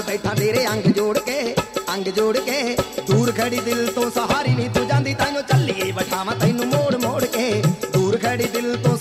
बैठा तेरे अंग जोड़ के दूर खड़ी दिल तो सहारी नहीं तू जांदी ताइयों चली बठावा तैनू मोड़